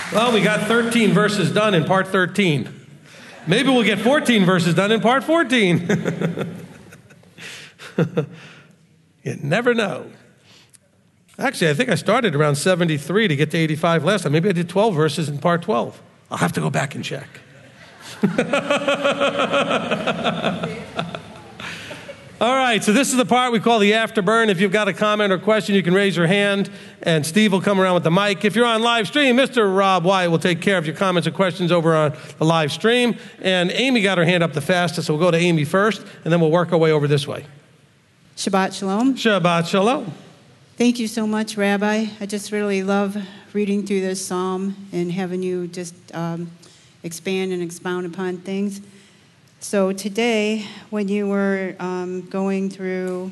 Well, we got 13 verses done in part 13. Maybe we'll get 14 verses done in part 14. You never know. Actually, I think I started around 73 to get to 85 last time. Maybe I did 12 verses in part 12. I'll have to go back and check. All right, so this is the part we call the afterburn. If you've got a comment or question, you can raise your hand, and Steve will come around with the mic. If you're on live stream, Mr. Rob Wyatt will take care of your comments or questions over on the live stream. And Amy got her hand up the fastest, so we'll go to Amy first, and then we'll work our way over this way. Shabbat Shalom. Shabbat Shalom. Thank you so much, Rabbi. I just really love reading through this psalm and having you just expand and expound upon things. So today, when you were going through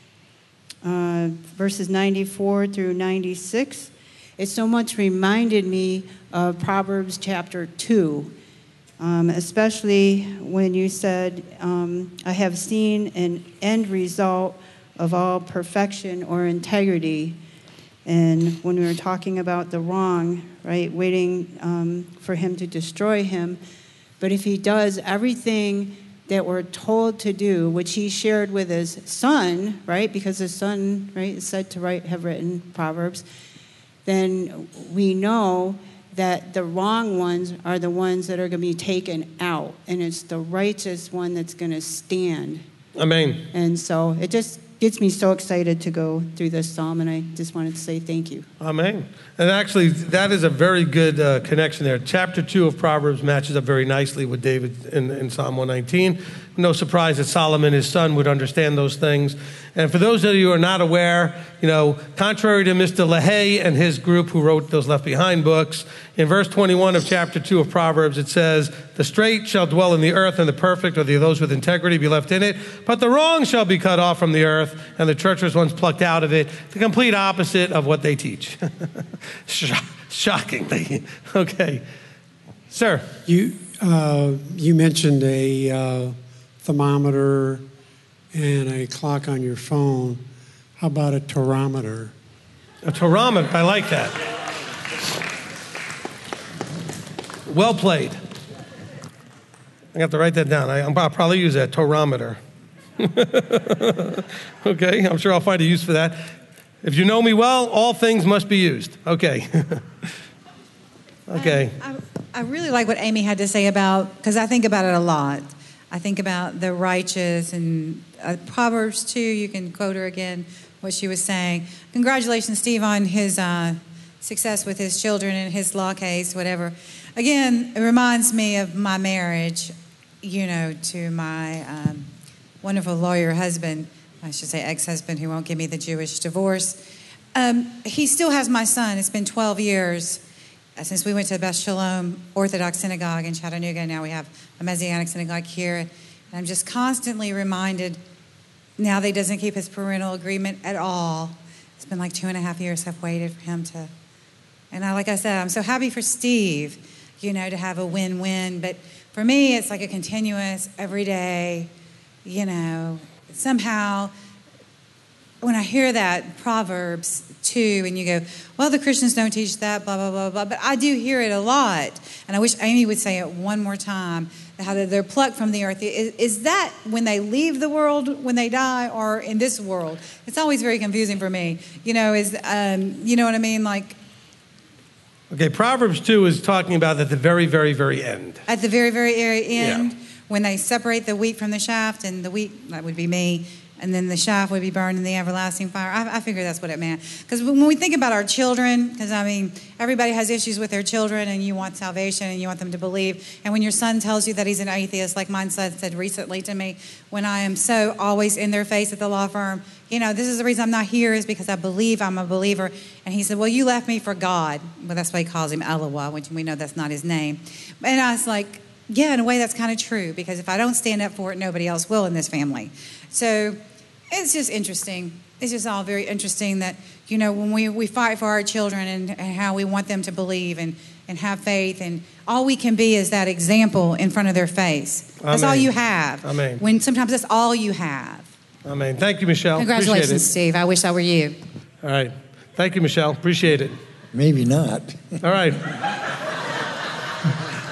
verses 94 through 96, it so much reminded me of Proverbs chapter 2, especially when you said, I have seen an end result of all perfection or integrity. And when we were talking about the wrong, right, waiting for him to destroy him, but if he does everything that we're told to do, which he shared with his son, right, because his son, right, is said to have written Proverbs, then we know that the wrong ones are the ones that are going to be taken out, and it's the righteous one that's going to stand. Amen. And so it just gets me so excited to go through this psalm, and I just wanted to say thank you. Amen. And actually, that is a very good connection there. Chapter 2 of Proverbs matches up very nicely with David in Psalm 119. No surprise that Solomon, his son, would understand those things. And for those of you who are not aware, contrary to Mr. LaHaye and his group who wrote those Left Behind books, in verse 21 of chapter 2 of Proverbs, it says, the straight shall dwell in the earth, and the perfect, or those with integrity, be left in it. But the wrong shall be cut off from the earth, and the treacherous ones plucked out of it. The complete opposite of what they teach. Shockingly. Okay. Sir. You mentioned a thermometer and a clock on your phone. How about a taurometer? A taurometer. I like that. Well played. I have to write that down. I'll probably use that, taurometer. Okay, I'm sure I'll find a use for that. If you know me well, all things must be used. Okay. Okay. I really like what Amy had to say about, because I think about it a lot. I think about the righteous, and Proverbs 2, you can quote her again, what she was saying. Congratulations, Steve, on his success with his children and his law case, whatever. Again, it reminds me of my marriage, to my wonderful lawyer husband, I should say ex-husband, who won't give me the Jewish divorce. He still has my son. It's been 12 years since we went to the Beth Shalom Orthodox Synagogue in Chattanooga. Now we have a Messianic synagogue here. And I'm just constantly reminded, now that he doesn't keep his parental agreement at all. It's been like 2.5 years I've waited for him to. And like I said, I'm so happy for Steve, to have a win-win. But for me, it's like a continuous, everyday, somehow when I hear that Proverbs 2 and you go, well, the Christians don't teach that, blah, blah, blah, blah. But I do hear it a lot. And I wish Amy would say it one more time, how they're plucked from the earth. Is that when they leave the world, when they die, or in this world? It's always very confusing for me. You know what I mean? Like, okay, Proverbs 2 is talking about at the very, very, very end. At the very, very end, when they separate the wheat from the shaft, and the wheat, that would be me, and then the shaft would be burned in the everlasting fire. I figure that's what it meant. Because when we think about our children, because, everybody has issues with their children, and you want salvation, and you want them to believe. And when your son tells you that he's an atheist, like my son said recently to me, when I am so always in their face at the law firm, this is the reason I'm not here is because I believe I'm a believer. And he said, well, you left me for God. Well, that's why he calls him Eloah, which we know that's not his name. And I was like, yeah, in a way that's kind of true, because if I don't stand up for it, nobody else will in this family. So it's just interesting. It's just all very interesting that, when we fight for our children and how we want them to believe and have faith, and all we can be is that example in front of their face. That's Amen. all you have. Amen. When sometimes that's all you have. Amen. Thank you, Michelle. Congratulations, Steve. I wish I were you. All right. Thank you, Michelle. Appreciate it. Maybe not. All right.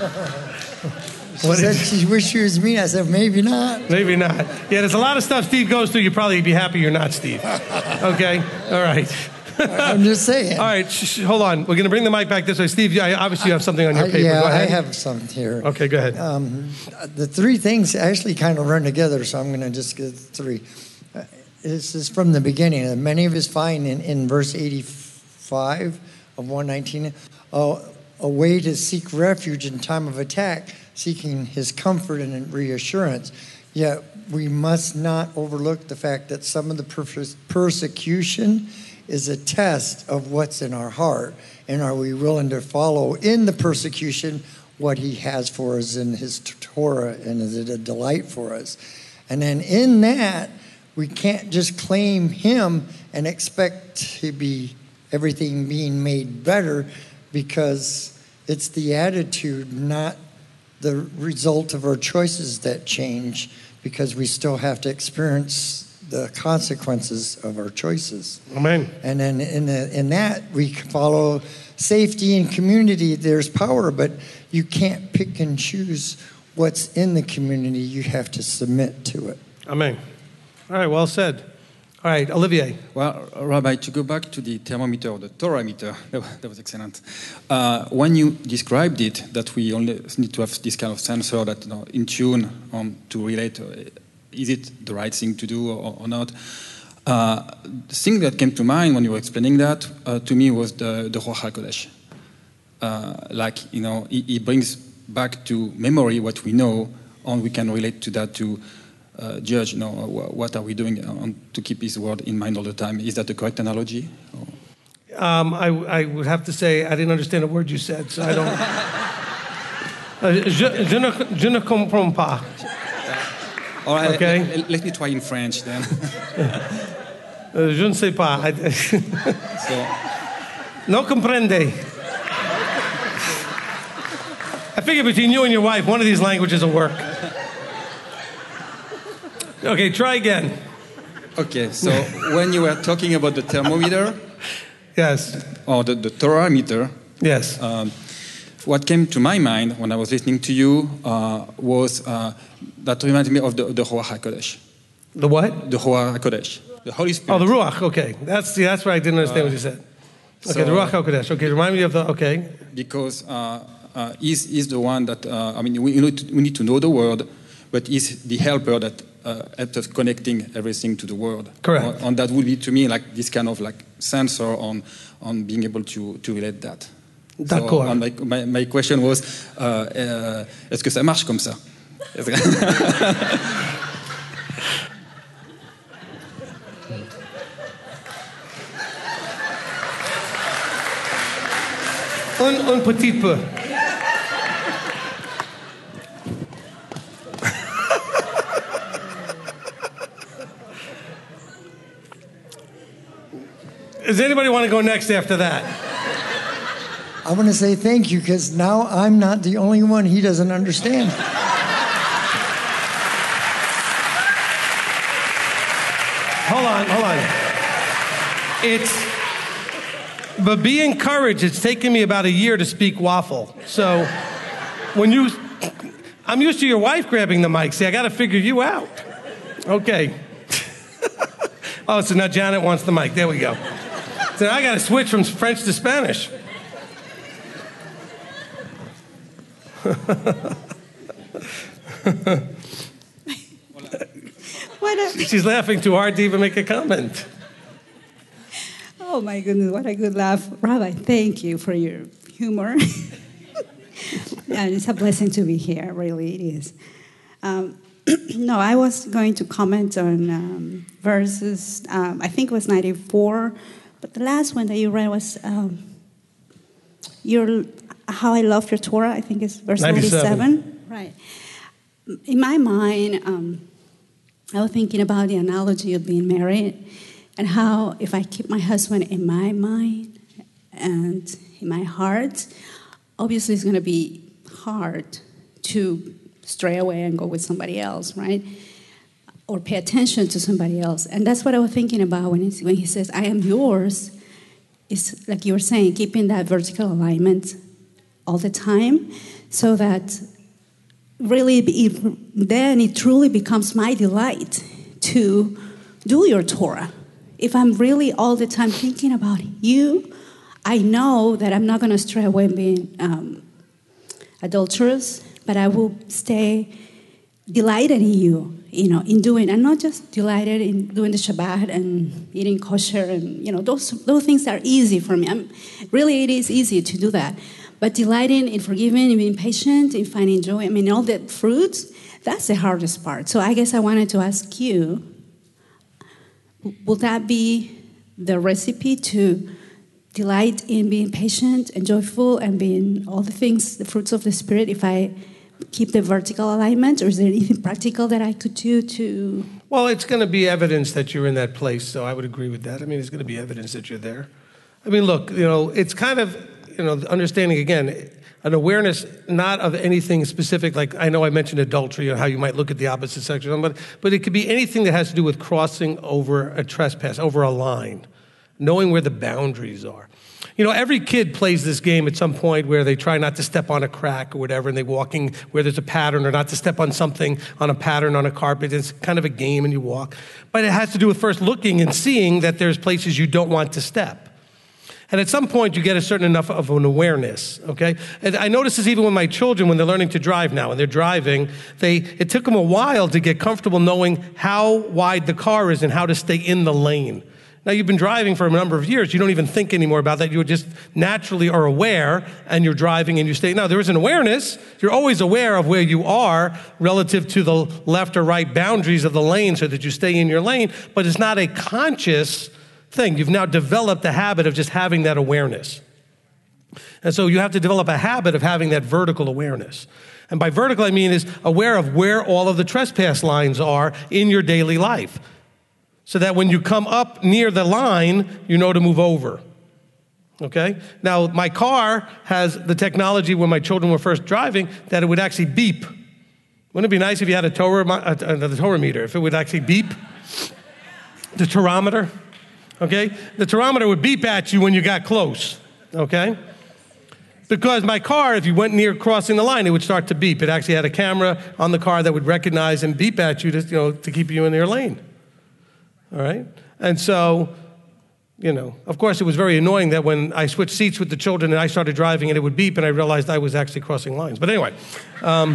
She said she wished she was me. I said, maybe not. Maybe not. Yeah, there's a lot of stuff Steve goes through. You'd probably be happy you're not Steve. Okay? All right. I'm just saying. All right, hold on. We're going to bring the mic back this way. Steve, obviously you have something on your paper. Yeah, Go ahead. I have something here. Okay, go ahead. The three things actually kind of run together, so I'm going to just get three. This is from the beginning. Many of us find in verse 85 of 119 a way to seek refuge in time of attack, seeking his comfort and reassurance. Yet we must not overlook the fact that some of the persecution is a test of what's in our heart. And are we willing to follow in the persecution what he has for us in his Torah, and is it a delight for us? And then in that, we can't just claim him and expect to be everything being made better, because it's the attitude, not the result of our choices, that change, because we still have to experience the consequences of our choices. Amen. And then in that, we follow safety and community. There's power, but you can't pick and choose what's in the community. You have to submit to it. Amen. All right, well said. All right, Olivier. Well, Rabbi, to go back to the thermometer or the Torah meter, that was excellent. When you described it, that we only need to have this kind of sensor that in tune to relate, is it the right thing to do or not? The thing that came to mind when you were explaining that to me was the Ruach HaKodesh. He brings back to memory what we know, and we can relate to that to judge, what are we doing to keep his word in mind all the time. Is that the correct analogy? I would have to say I didn't understand a word you said, so I don't... je ne comprends pas. All right, okay. Let me try in French then. Je ne sais pas. No comprende. I figure between you and your wife, one of these languages will work. Okay, try again. Okay, so when you were talking about the thermometer, yes, or the Torah meter, yes, what came to my mind when I was listening to you was that reminded me of the Ruach HaKodesh. The what? The Ruach HaKodesh, the Holy Spirit. Oh, the Ruach. Okay, that's where I didn't understand what you said. Okay, so, the Ruach HaKodesh. Okay, remind me of the. Okay. Because he's the one that we need to know the word, but he's the helper that helps us connecting everything to the world. Correct. And that would be to me like this kind of like sensor on being able to relate that. D'accord. So, my question was, est-ce que ça marche comme ça? Un petit peu. Does anybody want to go next after that? I want to say thank you, because now I'm not the only one he doesn't understand. Hold on. But be encouraged. It's taken me about a year to speak waffle. So I'm used to your wife grabbing the mic. See, I got to figure you out. Okay. Oh, so now Janet wants the mic. There we go. So now I got to switch from French to Spanish. She's laughing too hard to even make a comment. Oh my goodness, what a good laugh. Rabbi, thank you for your humor. And it's a blessing to be here, really it is. No, I was going to comment on verses, I think it was 94, but the last one that you read was How I Love Your Torah, I think it's verse 97. Right. In my mind, I was thinking about the analogy of being married and how if I keep my husband in my mind and in my heart, obviously it's going to be hard to stray away and go with somebody else, right? Or pay attention to somebody else. And that's what I was thinking about when he says, I am yours. It's like you were saying, keeping that vertical alignment all the time, so that really then it truly becomes my delight to do your Torah. If I'm really all the time thinking about you, I know that I'm not going to stray away being adulterous, but I will stay delighted in you, in doing, and not just delighted in doing the Shabbat and eating kosher, and those things are easy for me. Really, it is easy to do that. But delighting in forgiving, in being patient, in finding joy, all the fruits, that's the hardest part. So I guess I wanted to ask you, will that be the recipe to delight in being patient and joyful and being all the things, the fruits of the Spirit, if I keep the vertical alignment? Or is there anything practical that I could do to... Well, it's going to be evidence that you're in that place, so I would agree with that. It's going to be evidence that you're there. Look, it's kind of, understanding, again, an awareness not of anything specific, like I know I mentioned adultery or how you might look at the opposite sex, but it could be anything that has to do with crossing over a trespass, over a line, knowing where the boundaries are. Every kid plays this game at some point where they try not to step on a crack or whatever, and they're walking where there's a pattern, or not to step on something on a pattern on a carpet. It's kind of a game, and you walk. But it has to do with first looking and seeing that there's places you don't want to step. And at some point, you get a certain enough of an awareness, okay? And I notice this even with my children when they're learning to drive now, and they're driving, it took them a while to get comfortable knowing how wide the car is and how to stay in the lane. Now, you've been driving for a number of years. You don't even think anymore about that. You just naturally are aware, and you're driving and you stay. Now, there is an awareness. You're always aware of where you are relative to the left or right boundaries of the lane so that you stay in your lane, but it's not a conscious thing. You've now developed the habit of just having that awareness. And so you have to develop a habit of having that vertical awareness. And by vertical, I mean is aware of where all of the trespass lines are in your daily life, so that when you come up near the line, you know to move over. Okay? Now, my car has the technology when my children were first driving that it would actually beep. Wouldn't it be nice if you had the Torah meter, if it would actually beep? The tachometer. Okay? The tachometer would beep at you when you got close. Okay? Because my car, if you went near crossing the line, it would start to beep. It actually had a camera on the car that would recognize and beep at you to keep you in your lane. All right? And so, of course, it was very annoying that when I switched seats with the children and I started driving and it would beep and I realized I was actually crossing lines. But anyway, how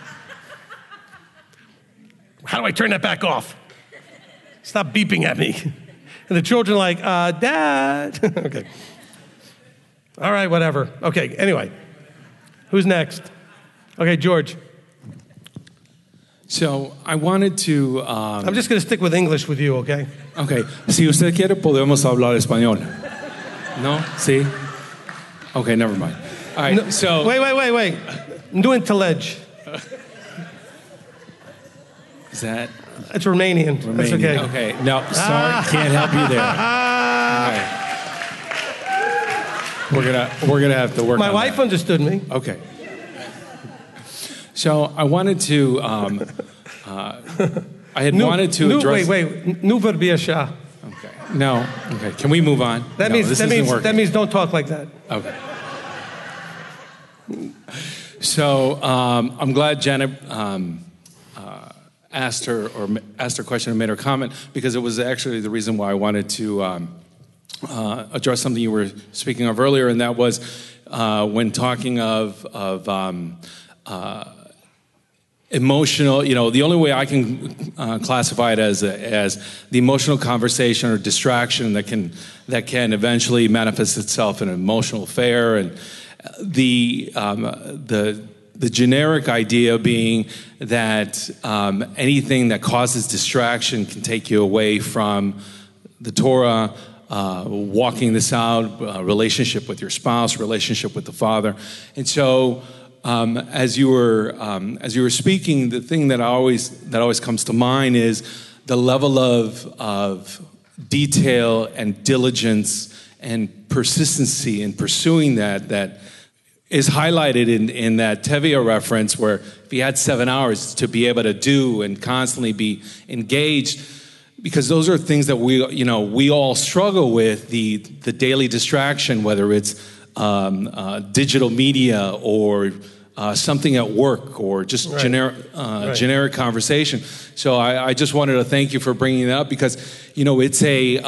do I turn that back off? Stop beeping at me. And the children are like, Dad. Okay. All right, whatever. Okay, anyway. Who's next? Okay, George. So I wanted to... I'm just going to stick with English with you, okay? Okay. Si usted quiere, podemos hablar español. No? Sí? Okay, never mind. All right, no, so... Wait. I'm doing Telej. Is that... It's Romanian. That's okay. Okay. No, sorry. Can't help you there. All right. We're gonna have to work on that. My wife understood me. Okay. So I wanted to, wanted to address... Wait. Nu vorbia așa. Okay. No. Okay. Can we move on? That means don't talk like that. Okay. So I'm glad Janet asked her question and made her comment, because it was actually the reason why I wanted to address something you were speaking of earlier, and that was when talking of emotional, the only way I can classify it as the emotional conversation or distraction that can eventually manifest itself in an emotional affair, and the generic idea being that anything that causes distraction can take you away from the Torah, walking this out, relationship with your spouse, relationship with the Father. And so as you were speaking, the thing that always comes to mind is the level of detail and diligence and persistency in pursuing that is highlighted in that Tevye reference, where if he had 7 hours to be able to do and constantly be engaged, because those are things that we all struggle with, the daily distraction, whether it's digital media or something at work or just generic conversation. So I just wanted to thank you for bringing that up because, it's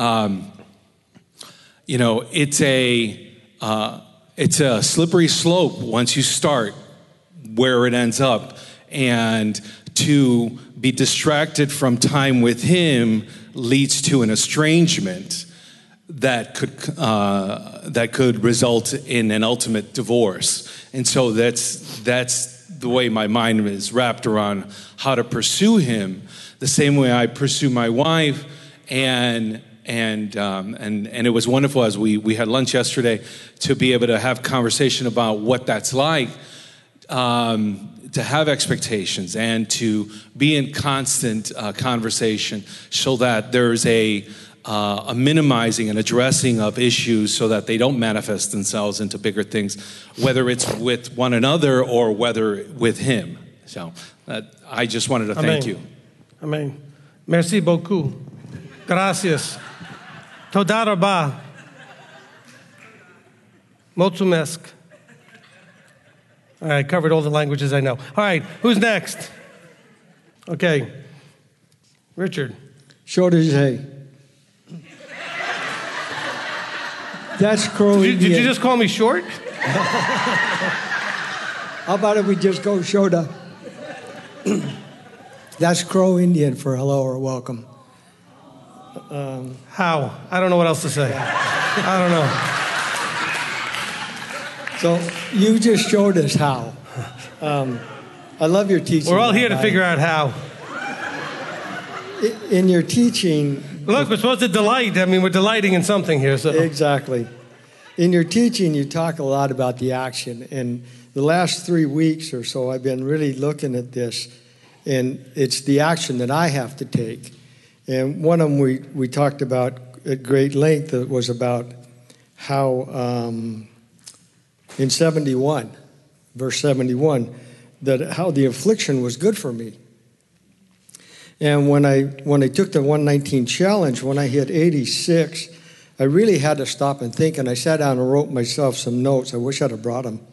a slippery slope once you start where it ends up. And to be distracted from time with him leads to an estrangement that could result in an ultimate divorce. And so that's the way my mind is wrapped around how to pursue him, the same way I pursue my wife. And it was wonderful as we had lunch yesterday to be able to have conversation about what that's like, to have expectations and to be in constant conversation so that there's a minimizing and addressing of issues so that they don't manifest themselves into bigger things, whether it's with one another or whether with him. So I just wanted to thank you. Amen. Merci beaucoup. Gracias. Toda rabah. Mulțumesc. All right, covered all the languages I know. All right, who's next? Okay. Richard. Short as hay. That's Crow Indian. Did you just call me short? How about if we just go Shoda? That's Crow Indian for hello or welcome. How? I don't know what else to say. I don't know. So you just showed us how. I love your teaching. We're all here to figure out how. In your teaching... Look, we're supposed to delight. I mean, we're delighting in something here. So Exactly. In your teaching, you talk a lot about the action. And the last 3 weeks or so, I've been really looking at this. And it's the action that I have to take. And one of them we talked about at great length was about how in 71, verse 71, that how the affliction was good for me. And when I took the 119 challenge, when I hit 86, I really had to stop and think, and I sat down and wrote myself some notes. I wish I'd have brought them.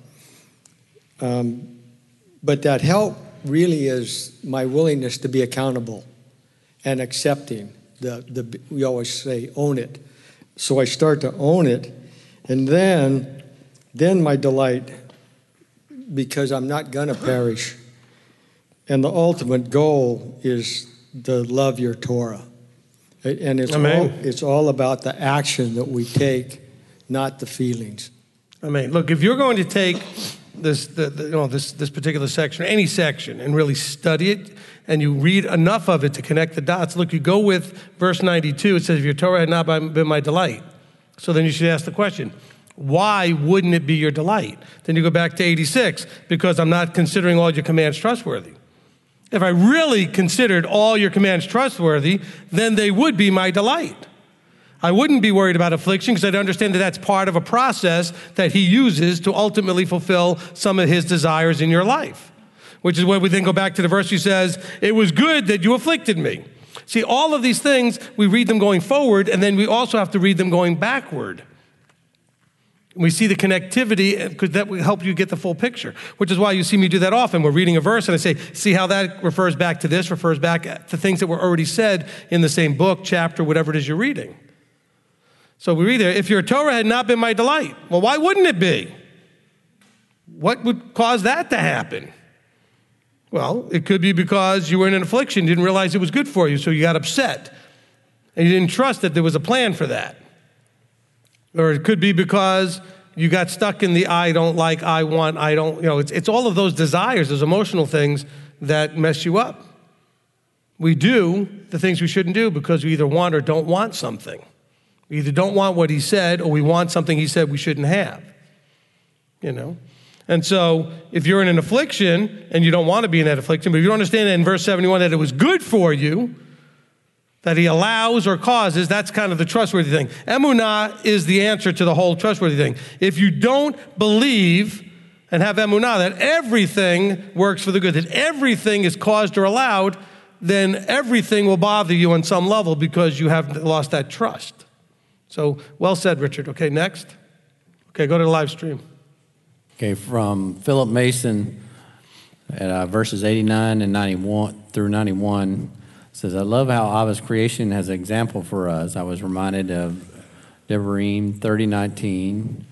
But that help really is my willingness to be accountable and accepting. We always say, own it. So I start to own it, and then my delight, because I'm not going to perish. And the ultimate goal is to love your Torah. And it's all about the action that we take, not the feelings. Amen. Look, if you're going to take this particular section, or any section, and really study it, and you read enough of it to connect the dots, look, you go with verse 92. It says, if your Torah had not been my delight. So then you should ask the question, why wouldn't it be your delight? Then you go back to 86, because I'm not considering all your commands trustworthy. If I really considered all your commands trustworthy, then they would be my delight. I wouldn't be worried about affliction because I'd understand that that's part of a process that he uses to ultimately fulfill some of his desires in your life, which is where we then go back to the verse he says, it was good that you afflicted me. See, all of these things, we read them going forward, and then we also have to read them going backward. We see the connectivity because that will help you get the full picture, which is why you see me do that often. We're reading a verse and I say, see how that refers back to this, refers back to things that were already said in the same book, chapter, whatever it is you're reading. So we read there, if your Torah had not been my delight, well, why wouldn't it be? What would cause that to happen? Well, it could be because you were in an affliction, you didn't realize it was good for you, so you got upset. And you didn't trust that there was a plan for that. Or it could be because you got stuck in the I don't like, I want, I don't, it's all of those desires, those emotional things that mess you up. We do the things we shouldn't do because we either want or don't want something. We either don't want what he said or we want something he said we shouldn't have. And so if you're in an affliction and you don't want to be in that affliction, but if you don't understand that in verse 71 that it was good for you, that he allows or causes, that's kind of the trustworthy thing. Emunah is the answer to the whole trustworthy thing. If you don't believe and have emunah, that everything works for the good, that everything is caused or allowed, then everything will bother you on some level because you have lost that trust. So, well said, Richard. Okay, next. Okay, go to the live stream. Okay, from Philip Mason at verses 89 and 91 through 91 says, I love how Abba's creation has an example for us. I was reminded of Devarim 30:19,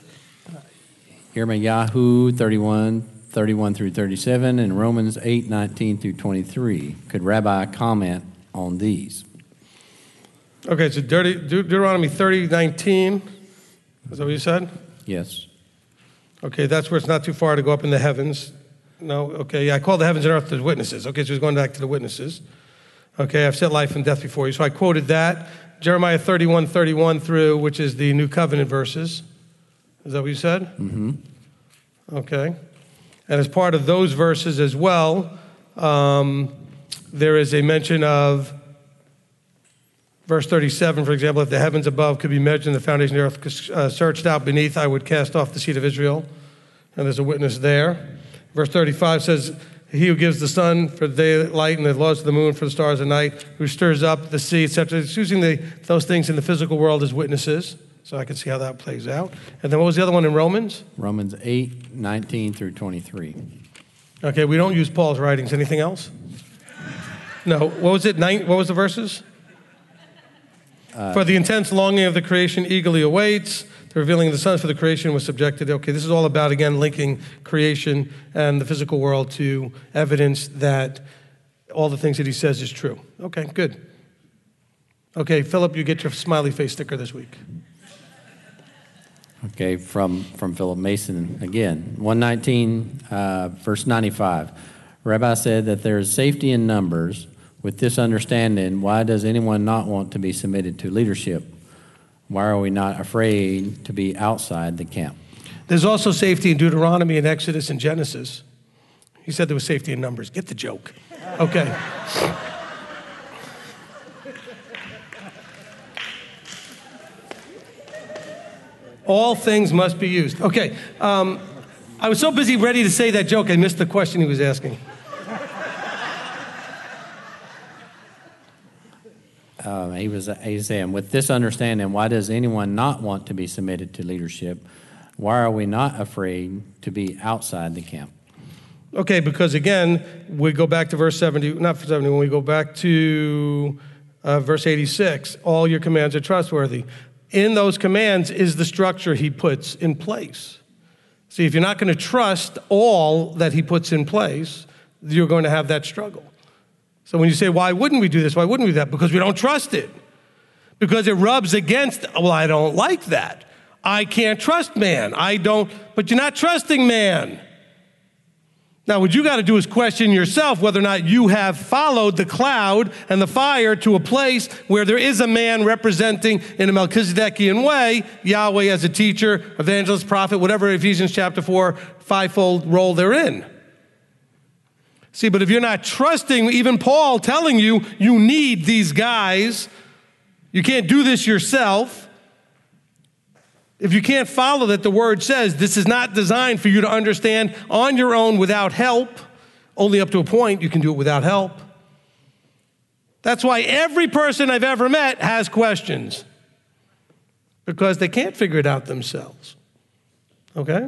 Yirmiyahu 31 through 37, and Romans 8:19 through 23. Could Rabbi comment on these? Okay, so Deuteronomy 30:19. Is that what you said? Yes. Okay, that's where it's not too far to go up in the heavens. No, okay, yeah, I call the heavens and earth as witnesses. Okay, so he's going back to the witnesses. Okay, I've set life and death before you. So I quoted that. Jeremiah 31 through, which is the New Covenant verses. Is that what you said? Mm-hmm. Okay. And as part of those verses as well, there is a mention of verse 37, for example, if the heavens above could be measured and the foundation of the earth searched out beneath, I would cast off the seed of Israel. And there's a witness there. Verse 35 says, he who gives the sun for the daylight and the laws of the moon for the stars of night, who stirs up the sea, etc. It's using those things in the physical world as witnesses. So I can see how that plays out. And then what was the other one in Romans? Romans 8:19 through 23. Okay, we don't use Paul's writings. Anything else? No. What was it? What was the verses? For the intense longing of the creation eagerly awaits. The revealing of the sons for the creation was subjected. Okay, this is all about, again, linking creation and the physical world to evidence that all the things that he says is true. Okay, good. Okay, Philip, you get your smiley face sticker this week. Okay, from Philip Mason again. 119, verse 95. Rabbi said that there is safety in numbers. With this understanding, why does anyone not want to be submitted to leadership? Why are we not afraid to be outside the camp? There's also safety in Deuteronomy and Exodus and Genesis. He said there was safety in numbers. Get the joke. Okay. All things must be used. Okay. I was so busy ready to say that joke, I missed the question he was asking. He was saying, with this understanding, why does anyone not want to be submitted to leadership? Why are we not afraid to be outside the camp? Okay, because again, we go back to verse 70, not 70, when we go back to verse 86, all your commands are trustworthy. In those commands is the structure he puts in place. See, if you're not going to trust all that he puts in place, you're going to have that struggle. So when you say, why wouldn't we do this? Why wouldn't we do that? Because we don't trust it. Because it rubs against, well, I don't like that. I can't trust man. But you're not trusting man. Now, what you got to do is question yourself whether or not you have followed the cloud and the fire to a place where there is a man representing in a Melchizedekian way, Yahweh as a teacher, evangelist, prophet, whatever Ephesians chapter 4, fivefold role they're in. See, but if you're not trusting, even Paul telling you, you need these guys, you can't do this yourself. If you can't follow that the word says, this is not designed for you to understand on your own without help, only up to a point you can do it without help. That's why every person I've ever met has questions, because they can't figure it out themselves. Okay?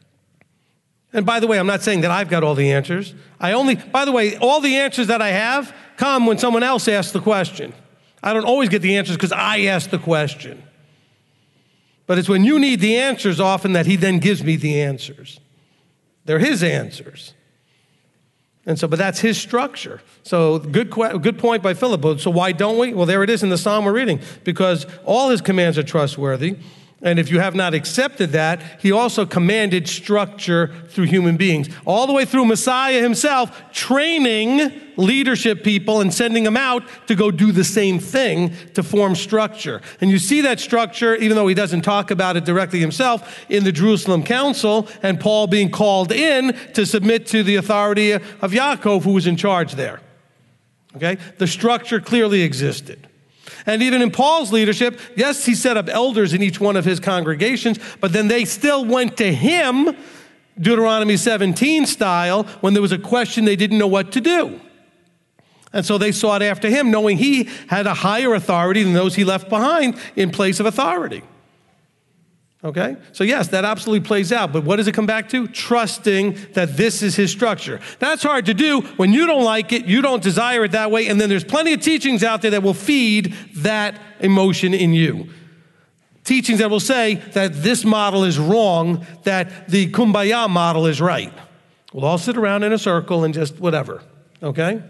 And by the way, I'm not saying that I've got all the answers. By the way, all the answers that I have come when someone else asks the question. I don't always get the answers because I ask the question. But it's when you need the answers often that he then gives me the answers. They're his answers. And so, but that's his structure. So good point by Philip. So why don't we? Well, there it is in the psalm we're reading. Because all his commands are trustworthy. And if you have not accepted that, he also commanded structure through human beings. All the way through Messiah himself, training leadership people and sending them out to go do the same thing to form structure. And you see that structure, even though he doesn't talk about it directly himself, in the Jerusalem Council and Paul being called in to submit to the authority of Yaakov, who was in charge there. Okay? The structure clearly existed. And even in Paul's leadership, yes, he set up elders in each one of his congregations, but then they still went to him, Deuteronomy 17 style, when there was a question they didn't know what to do. And so they sought after him, knowing he had a higher authority than those he left behind in place of authority. Okay? So yes, that absolutely plays out. But what does it come back to? Trusting that this is his structure. That's hard to do when you don't like it, you don't desire it that way, and then there's plenty of teachings out there that will feed that emotion in you. Teachings that will say that this model is wrong, that the kumbaya model is right. We'll all sit around in a circle and just whatever. Okay?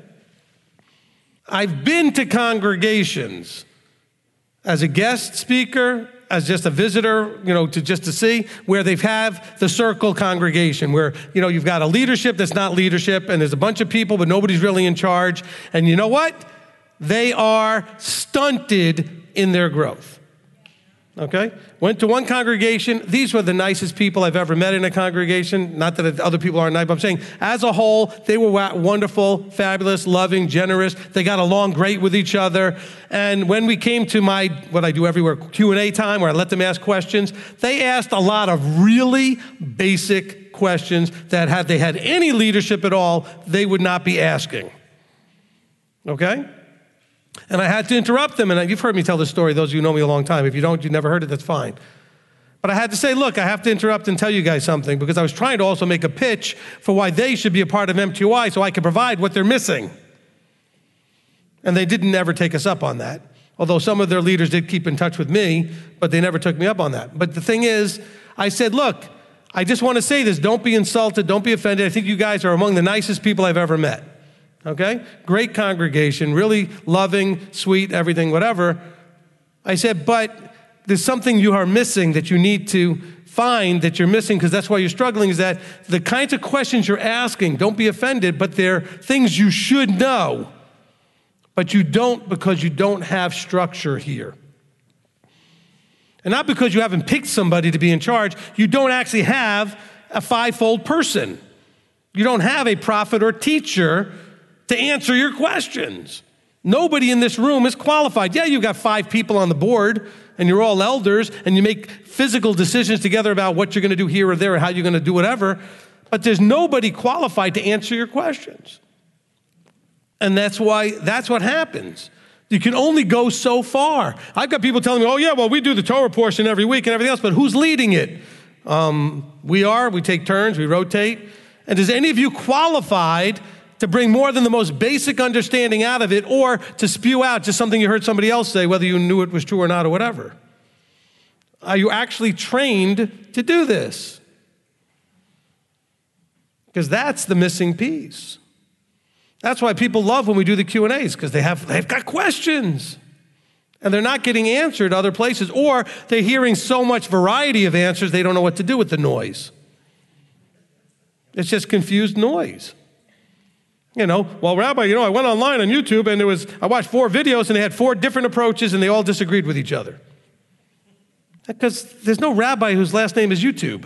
I've been to congregations as a guest speaker, as just a visitor, to see, where they've have the circle congregation, where, you've got a leadership that's not leadership, and there's a bunch of people, but nobody's really in charge. And you know what? They are stunted in their growth. Okay? Went to one congregation. These were the nicest people I've ever met in a congregation. Not that other people aren't nice, but I'm saying as a whole, they were wonderful, fabulous, loving, generous. They got along great with each other. And when we came to what I do everywhere, Q&A time, where I let them ask questions, they asked a lot of really basic questions that had they had any leadership at all, they would not be asking. Okay? And I had to interrupt them, and you've heard me tell this story, those of you who know me a long time. If you don't, you've never heard it, that's fine. But I had to say, look, I have to interrupt and tell you guys something, because I was trying to also make a pitch for why they should be a part of MTY so I could provide what they're missing. And they didn't ever take us up on that, although some of their leaders did keep in touch with me, but they never took me up on that. But the thing is, I said, look, I just want to say this. Don't be insulted. Don't be offended. I think you guys are among the nicest people I've ever met. Okay? Great congregation, really loving, sweet, everything, whatever. I said, but there's something you are missing that you need to find that you're missing, because that's why you're struggling, is that the kinds of questions you're asking, don't be offended, but they're things you should know, but you don't because you don't have structure here. And not because you haven't picked somebody to be in charge, you don't actually have a fivefold person. You don't have a prophet or teacher to answer your questions. Nobody in this room is qualified. Yeah, you've got 5 people on the board, and you're all elders, and you make physical decisions together about what you're going to do here or there, or how you're going to do whatever, but there's nobody qualified to answer your questions. And that's what happens. You can only go so far. I've got people telling me, oh yeah, well, we do the Torah portion every week and everything else, but who's leading it? We take turns, we rotate. And is any of you qualified to bring more than the most basic understanding out of it, or to spew out just something you heard somebody else say, whether you knew it was true or not or whatever? Are you actually trained to do this? Because that's the missing piece. That's why people love when we do the Q&As, because they've got questions. And they're not getting answered other places, or they're hearing so much variety of answers they don't know what to do with the noise. It's just confused noise. Well, Rabbi, I went online on YouTube and I watched 4 videos and they had 4 different approaches and they all disagreed with each other. Because there's no rabbi whose last name is YouTube.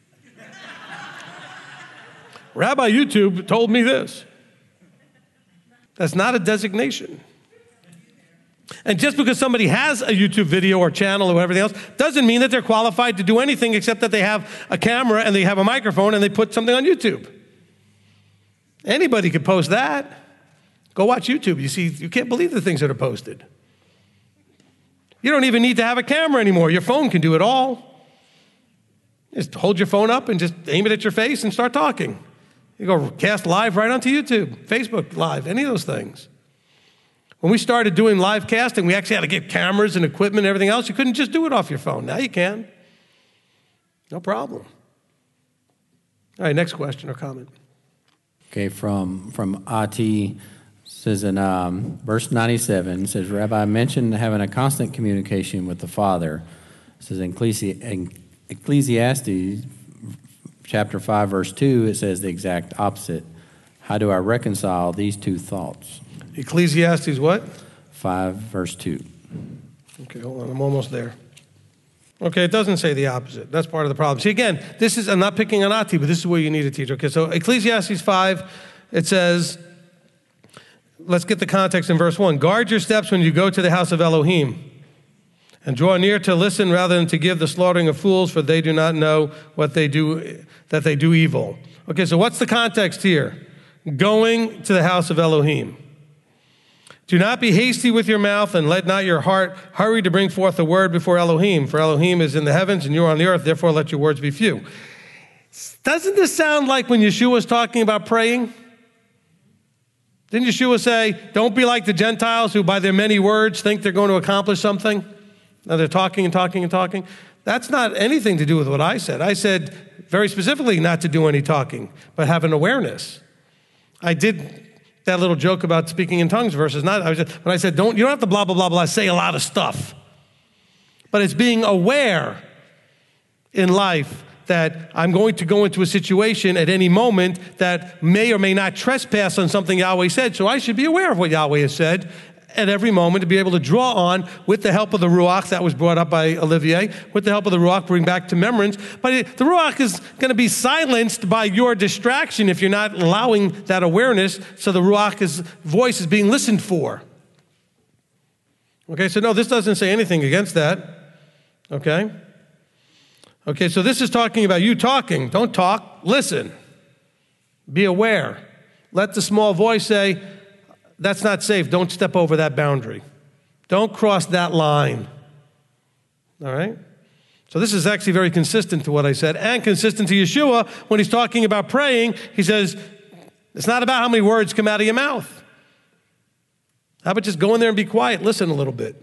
Rabbi YouTube told me this. That's not a designation. And just because somebody has a YouTube video or channel or everything else doesn't mean that they're qualified to do anything except that they have a camera and they have a microphone and they put something on YouTube. Anybody could post that. Go watch YouTube. You can't believe the things that are posted. You don't even need to have a camera anymore. Your phone can do it all. Just hold your phone up and just aim it at your face and start talking. You go cast live right onto YouTube, Facebook Live, any of those things. When we started doing live casting, we actually had to get cameras and equipment and everything else. You couldn't just do it off your phone. Now you can. No problem. All right, next question or comment. Okay, from Ati, says in verse 97, says, Rabbi mentioned having a constant communication with the Father. It says in Ecclesiastes chapter 5, verse 2, it says the exact opposite. How do I reconcile these two thoughts? Ecclesiastes what? 5, verse 2. Okay, hold on, I'm almost there. Okay, it doesn't say the opposite. That's part of the problem. See, again, I'm not picking on Ati, but this is where you need a teacher. Okay, so Ecclesiastes 5, it says, let's get the context in verse 1. Guard your steps when you go to the house of Elohim, and draw near to listen rather than to give the slaughtering of fools, for they do not know that they do evil. Okay, so what's the context here? Going to the house of Elohim. Do not be hasty with your mouth, and let not your heart hurry to bring forth a word before Elohim. For Elohim is in the heavens, and you are on the earth. Therefore, let your words be few. Doesn't this sound like when Yeshua was talking about praying? Didn't Yeshua say, don't be like the Gentiles who by their many words think they're going to accomplish something? Now they're talking and talking and talking. That's not anything to do with what I said. I said very specifically not to do any talking, but have an awareness. I did that little joke about speaking in tongues versus not. When I said, you don't have to blah, blah, blah, blah, say a lot of stuff. But it's being aware in life that I'm going to go into a situation at any moment that may or may not trespass on something Yahweh said. So I should be aware of what Yahweh has said at every moment to be able to draw on with the help of the Ruach that was brought up by Olivier, with the help of the Ruach, bring back to remembrance. But the Ruach is going to be silenced by your distraction if you're not allowing that awareness, so the Ruach's voice is being listened for. Okay, so no, this doesn't say anything against that. Okay? Okay, so this is talking about you talking. Don't talk, listen. Be aware. Let the small voice say, that's not safe. Don't step over that boundary. Don't cross that line. All right? So this is actually very consistent to what I said, and consistent to Yeshua when he's talking about praying. He says, it's not about how many words come out of your mouth. How about just go in there and be quiet, listen a little bit.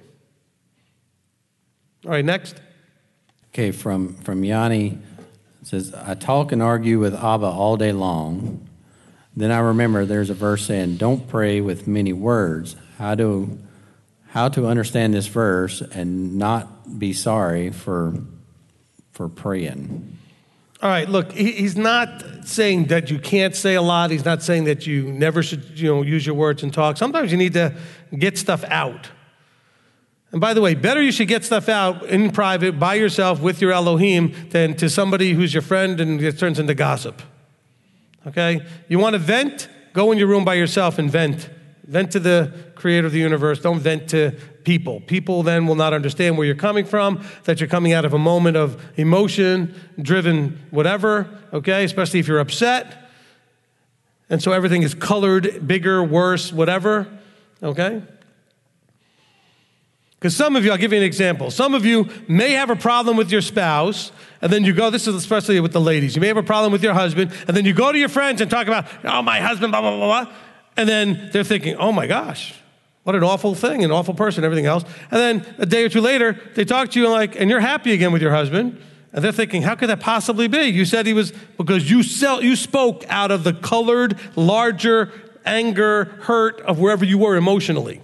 All right, next. Okay, from Yanni, it says, I talk and argue with Abba all day long. Then I remember there's a verse saying, don't pray with many words. How to understand this verse and not be sorry for praying. All right, look, he's not saying that you can't say a lot. He's not saying that you never should, use your words and talk. Sometimes you need to get stuff out. And by the way, better you should get stuff out in private by yourself with your Elohim than to somebody who's your friend and it turns into gossip. Okay? You want to vent? Go in your room by yourself and vent. Vent to the creator of the universe. Don't vent to people. People then will not understand where you're coming from, that you're coming out of a moment of emotion, driven whatever, okay? Especially if you're upset. And so everything is colored, bigger, worse, whatever, okay? Because some of you, I'll give you an example. Some of you may have a problem with your spouse, and then you go, this is especially with the ladies, you may have a problem with your husband, and then you go to your friends and talk about, oh, my husband, blah, blah, blah, blah. And then they're thinking, oh my gosh, what an awful thing, an awful person, everything else. And then a day or two later, they talk to you and you're happy again with your husband, and they're thinking, how could that possibly be? You said he was, because you spoke out of the colored, larger anger, hurt of wherever you were emotionally.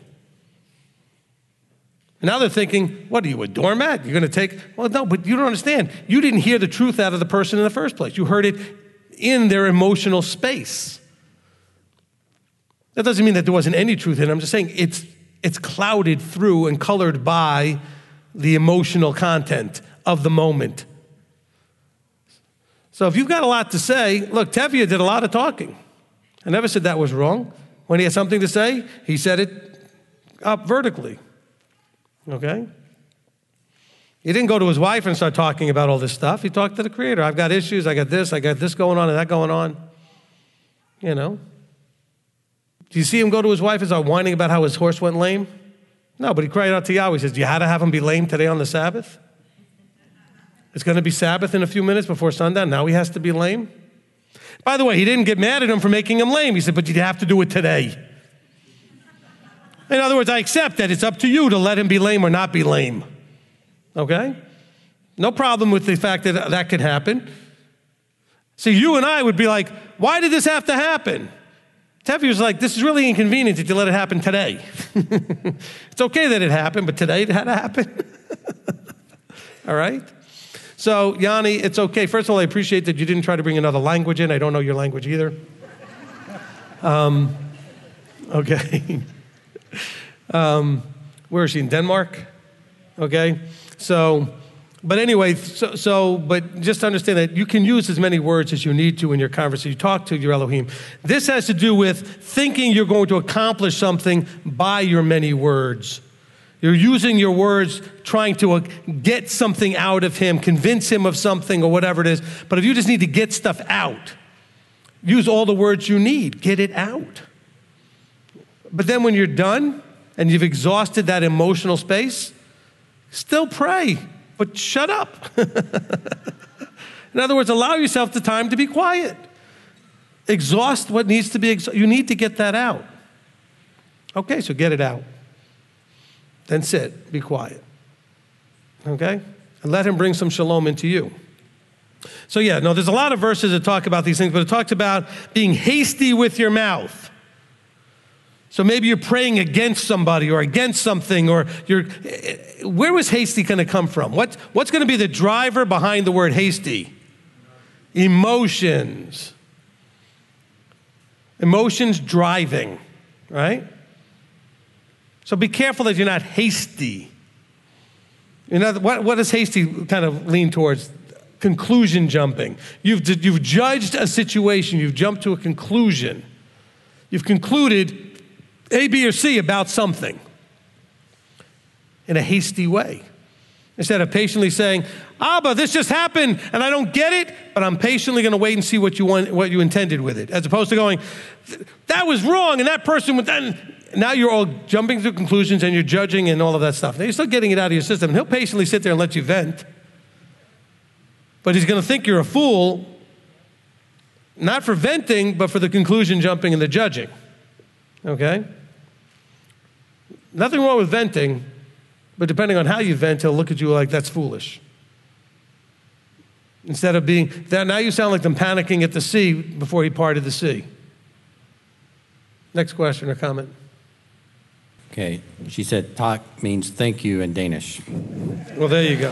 And now they're thinking, what are you, a doormat? You're going to take, well, no, but you don't understand. You didn't hear the truth out of the person in the first place. You heard it in their emotional space. That doesn't mean that there wasn't any truth in it. I'm just saying it's clouded through and colored by the emotional content of the moment. So if you've got a lot to say, look, Tevye did a lot of talking. I never said that was wrong. When he had something to say, he said it up vertically. Okay? He didn't go to his wife and start talking about all this stuff. He talked to the Creator. I've got issues. I got this going on and that going on. You know? Do you see him go to his wife and start whining about how his horse went lame? No, but he cried out to Yahweh. He says, do you have to have him be lame today on the Sabbath? It's going to be Sabbath in a few minutes before sundown. Now he has to be lame? By the way, he didn't get mad at him for making him lame. He said, but you have to do it today. In other words, I accept that it's up to you to let him be lame or not be lame. Okay? No problem with the fact that that could happen. See, you and I would be like, why did this have to happen? Tevye was like, this is really inconvenient that you let it happen today. It's okay that it happened, but today it had to happen. All right? So, Yanni, it's okay. First of all, I appreciate that you didn't try to bring another language in. I don't know your language either. Okay. Where is she? In Denmark? Okay. So, but anyway, but just understand that you can use as many words as you need to in your conversation. You talk to your Elohim. This has to do with thinking you're going to accomplish something by your many words. You're using your words trying to get something out of him, convince him of something or whatever it is. But if you just need to get stuff out, use all the words you need. Get it out. But then when you're done, and you've exhausted that emotional space, still pray, but shut up. In other words, allow yourself the time to be quiet. Exhaust what needs to be exhausted. You need to get that out. Okay, so get it out. Then sit, be quiet. Okay? And let him bring some shalom into you. So yeah, no, there's a lot of verses that talk about these things, but it talks about being hasty with your mouth. So maybe you're praying against somebody or against something, or where was hasty going to come from? What's going to be the driver behind the word hasty? Emotions. Emotions driving, right? So be careful that you're not hasty. You know, what does hasty kind of lean towards? Conclusion jumping. You've judged a situation. You've jumped to a conclusion. You've concluded A, B, or C about something in a hasty way. Instead of patiently saying, Abba, this just happened and I don't get it, but I'm patiently going to wait and see what you intended with it. As opposed to going, that was wrong and that person was then. Now you're all jumping to conclusions and you're judging and all of that stuff. Now you're still getting it out of your system. And he'll patiently sit there and let you vent. But he's going to think you're a fool, not for venting, but for the conclusion jumping and the judging. Okay? Nothing wrong with venting, but depending on how you vent, he'll look at you like, that's foolish. Instead of being, now you sound like them panicking at the sea before he parted the sea. Next question or comment. Okay, she said tak means thank you in Danish. Well, there you go.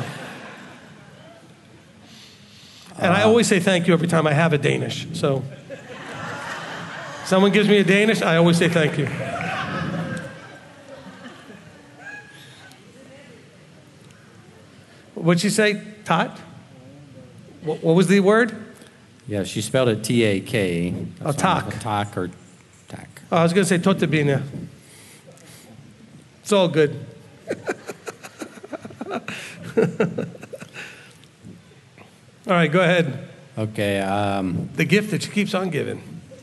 And I always say thank you every time I have a Danish. So someone gives me a Danish, I always say thank you. What'd she say? Tot? What was the word? Yeah, she spelled it T-A-K. Oh, tak. Tak or tak. Oh, I was going to say totabina. It's all good. All right, go ahead. Okay. The gift that she keeps on giving.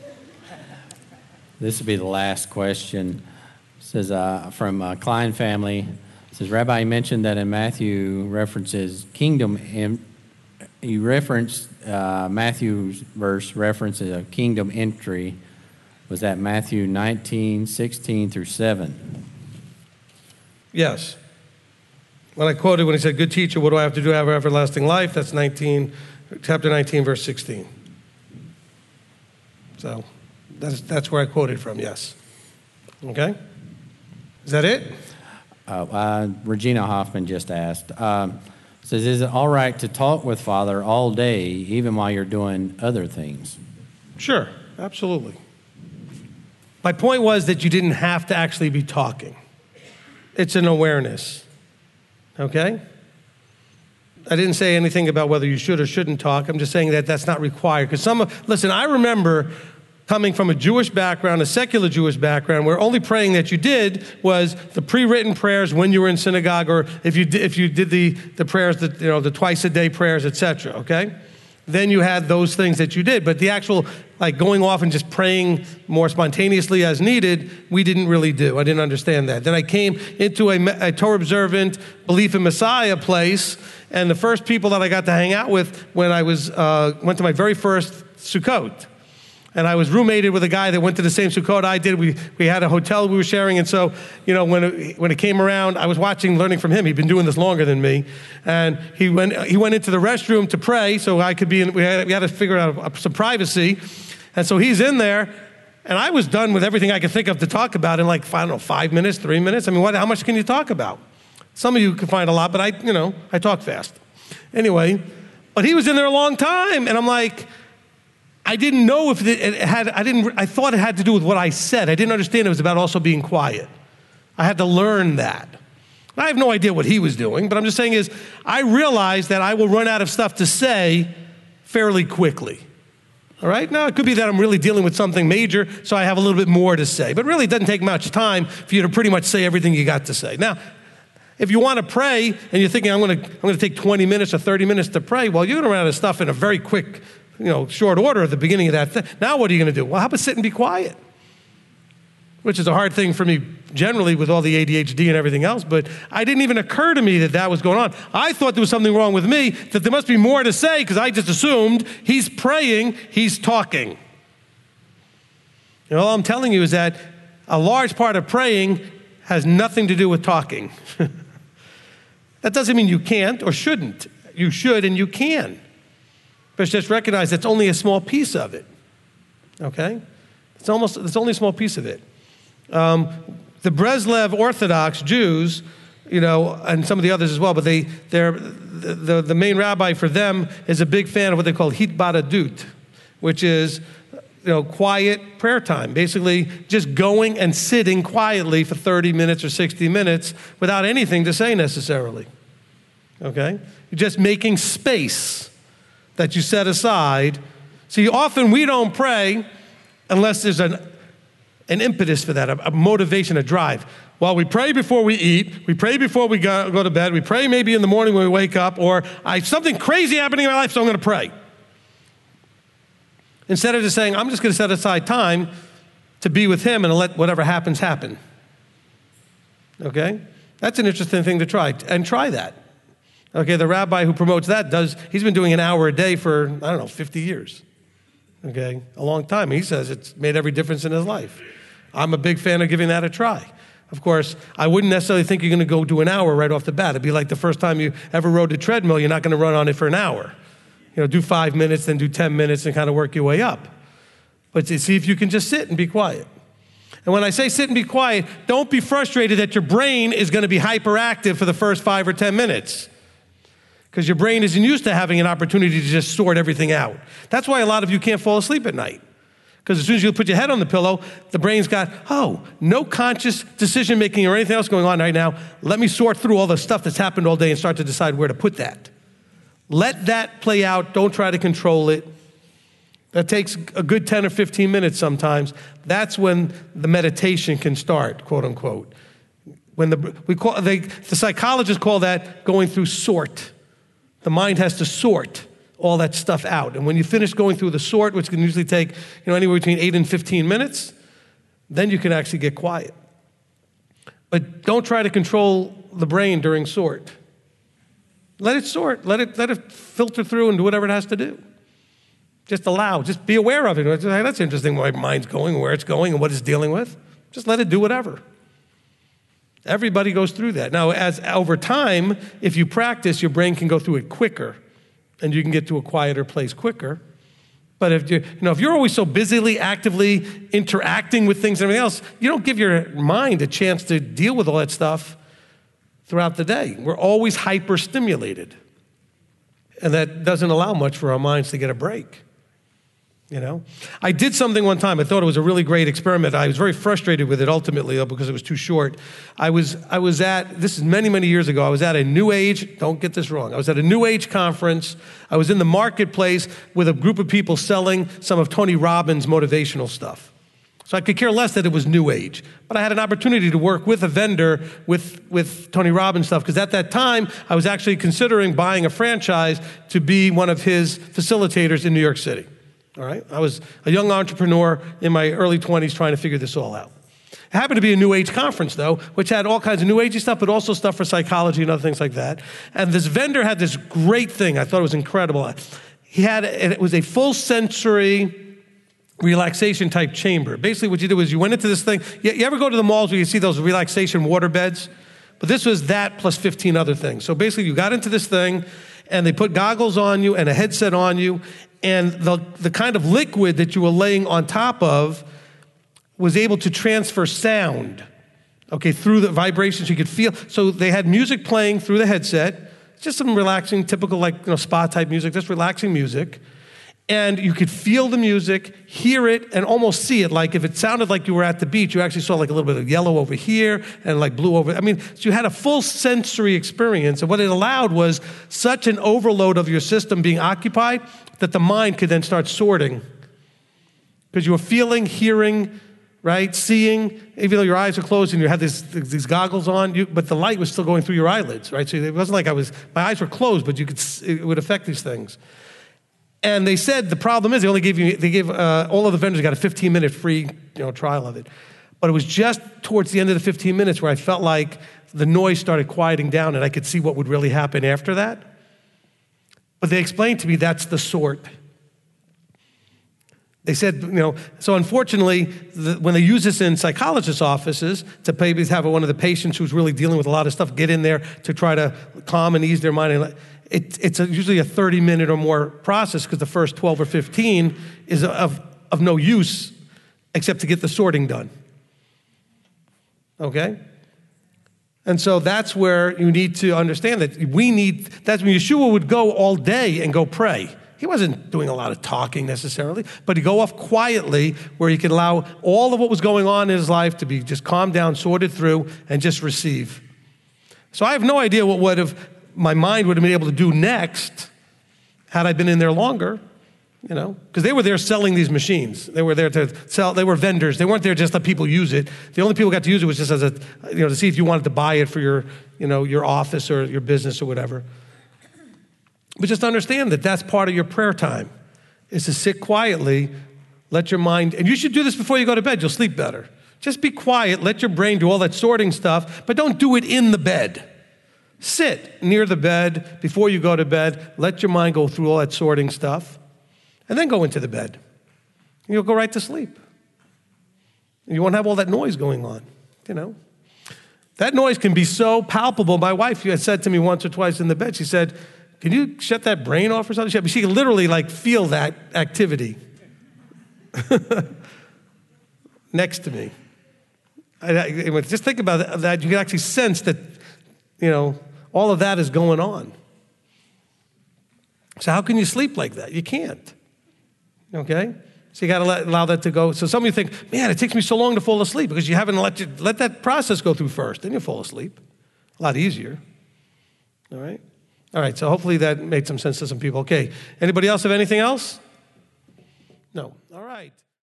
This will be the last question. It says from Klein family. It says, Rabbi, you mentioned that in Matthew references kingdom. You referenced Matthew's verse references a kingdom entry. Was that Matthew 19:16 through 7? Yes. When I quoted, when he said, good teacher, what do I have to do to have everlasting life? That's chapter 19, verse 16. So that's where I quoted from, yes. Okay? Is that it? Regina Hoffman just asked. Says, is it all right to talk with Father all day, even while you're doing other things? Sure, absolutely. My point was that you didn't have to actually be talking. It's an awareness. Okay? I didn't say anything about whether you should or shouldn't talk. I'm just saying that that's not required. Because listen, I remember coming from a Jewish background, a secular Jewish background, where only praying that you did was the pre-written prayers when you were in synagogue, or if you did the prayers, the twice a day prayers, etc. Okay? Then you had those things that you did. But the actual, like going off and just praying more spontaneously as needed, we didn't really do. I didn't understand that. Then I came into a Torah-observant, belief in Messiah place, and the first people that I got to hang out with when I went to my very first Sukkot. And I was roommated with a guy that went to the same Sukkot I did. We had a hotel we were sharing. And so, when it came around, I was learning from him. He'd been doing this longer than me. And he went into the restroom to pray so I could be in. We had to figure out some privacy. And so he's in there. And I was done with everything I could think of to talk about in 5 minutes, 3 minutes. I mean, how much can you talk about? Some of you can find a lot, but I talk fast. Anyway, but he was in there a long time. And I'm like, I didn't know if it had, I thought it had to do with what I said. I didn't understand it was about also being quiet. I had to learn that. I have no idea what he was doing, but I'm just saying I realized that I will run out of stuff to say fairly quickly. All right? Now, it could be that I'm really dealing with something major, so I have a little bit more to say. But really, it doesn't take much time for you to pretty much say everything you got to say. Now, if you want to pray and you're thinking, I'm going to take 20 minutes or 30 minutes to pray, well, you're going to run out of stuff in a very quick, short order at the beginning of that thing. Now what are you going to do? Well, how about sit and be quiet? Which is a hard thing for me generally with all the ADHD and everything else, but it didn't even occur to me that that was going on. I thought there was something wrong with me, that there must be more to say, because I just assumed he's praying, he's talking. And all I'm telling you is that a large part of praying has nothing to do with talking. That doesn't mean you can't or shouldn't. You should and you can. But just recognize that's only a small piece of it. Okay? It's only a small piece of it. The Breslev Orthodox Jews, and some of the others as well, but the main rabbi for them is a big fan of what they call hitbadadut, which is quiet prayer time. Basically, just going and sitting quietly for 30 minutes or 60 minutes without anything to say necessarily. Okay? You're just making space that you set aside. See, often we don't pray unless there's an impetus for that, a motivation, a drive. Well, we pray before we eat, we pray before we go to bed, we pray maybe in the morning when we wake up, or something crazy happening in my life, so I'm going to pray. Instead of just saying, I'm just going to set aside time to be with him and let whatever happens happen. Okay? That's an interesting thing to try, and try that. Okay, the rabbi who promotes that he's been doing an hour a day for, 50 years. Okay, a long time. He says it's made every difference in his life. I'm a big fan of giving that a try. Of course, I wouldn't necessarily think you're going to go do an hour right off the bat. It'd be like the first time you ever rode a treadmill, you're not going to run on it for an hour. Do 5 minutes, then do 10 minutes and kind of work your way up. But see if you can just sit and be quiet. And when I say sit and be quiet, don't be frustrated that your brain is going to be hyperactive for the first 5 or 10 minutes. Because your brain isn't used to having an opportunity to just sort everything out. That's why a lot of you can't fall asleep at night. Because as soon as you put your head on the pillow, the brain's got, no conscious decision-making or anything else going on right now. Let me sort through all the stuff that's happened all day and start to decide where to put that. Let that play out. Don't try to control it. That takes a good 10 or 15 minutes sometimes. That's when the meditation can start, quote unquote. When the psychologists call that going through sort. The mind has to sort all that stuff out. And when you finish going through the sort, which can usually take anywhere between 8 and 15 minutes, then you can actually get quiet. But don't try to control the brain during sort. Let it sort. Let it filter through and do whatever it has to do. Just be aware of it. Hey, that's interesting where my mind's going, where it's going, and what it's dealing with. Just let it do whatever. Everybody goes through that. Now, as over time, if you practice, your brain can go through it quicker, and you can get to a quieter place quicker. But if you're always so busily, actively interacting with things and everything else, you don't give your mind a chance to deal with all that stuff throughout the day. We're always hyper-stimulated, and that doesn't allow much for our minds to get a break. I did something one time. I thought it was a really great experiment. I was very frustrated with it ultimately, though, because it was too short. This is many, many years ago, I was at a New Age, don't get this wrong, I was at a New Age conference. I was in the marketplace with a group of people selling some of Tony Robbins' motivational stuff. So I could care less that it was New Age. But I had an opportunity to work with a vendor with Tony Robbins stuff, because at that time, I was actually considering buying a franchise to be one of his facilitators in New York City. All right? I was a young entrepreneur in my early 20s trying to figure this all out. It happened to be a New Age conference, though, which had all kinds of New Agey stuff, but also stuff for psychology and other things like that. And this vendor had this great thing. I thought it was incredible. It was a full sensory relaxation type chamber. Basically what you did was you went into this thing. You ever go to the malls where you see those relaxation water beds? But this was that plus 15 other things. So basically you got into this thing, and they put goggles on you and a headset on you, and the kind of liquid that you were laying on top of was able to transfer sound, through the vibrations you could feel. So they had music playing through the headset, just some relaxing, typical spa type music, just relaxing music. And you could feel the music, hear it, and almost see it. Like if it sounded like you were at the beach, you actually saw like a little bit of yellow over here and like blue over. So you had a full sensory experience. And what it allowed was such an overload of your system being occupied that the mind could then start sorting. Because you were feeling, hearing, right, seeing, even though your eyes are closed and you had these goggles on, but the light was still going through your eyelids, right? So it wasn't like my eyes were closed, but it would affect these things. And they said the problem is they gave all of the vendors got a 15-minute free trial of it. But it was just towards the end of the 15 minutes where I felt like the noise started quieting down and I could see what would really happen after that. But they explained to me that's the sort. They said, so unfortunately, when they use this in psychologists' offices to maybe have one of the patients who's really dealing with a lot of stuff get in there to try to calm and ease their mind, it's usually a 30-minute or more process because the first 12 or 15 is of no use except to get the sorting done. Okay? And so that's where you need to understand that that's when Yeshua would go all day and go pray. He wasn't doing a lot of talking necessarily, but he'd go off quietly where he could allow all of what was going on in his life to be just calmed down, sorted through, and just receive. So I have no idea what my mind would have been able to do next had I been in there longer, because they were there selling these machines. They were there to sell. They were vendors. They weren't there just to let people use it. The only people who got to use it was just as to see if you wanted to buy it for your office or your business or whatever. But just understand that that's part of your prayer time, is to sit quietly, let your mind, and you should do this before you go to bed. You'll sleep better. Just be quiet, let your brain do all that sorting stuff, but don't do it in the bed. Sit near the bed before you go to bed, let your mind go through all that sorting stuff, and then go into the bed. And you'll go right to sleep. You won't have all that noise going on, That noise can be so palpable. My wife had said to me once or twice in the bed, she said, "Can you shut that brain off or something?" She could literally feel that activity next to me. Just think about that. You can actually sense that, all of that is going on. So how can you sleep like that? You can't. Okay? So you got to allow that to go. So some of you think, man, it takes me so long to fall asleep because you haven't let that process go through first. Then you fall asleep. A lot easier. All right? All right, so hopefully that made some sense to some people. Okay, anybody else have anything else? No. All right.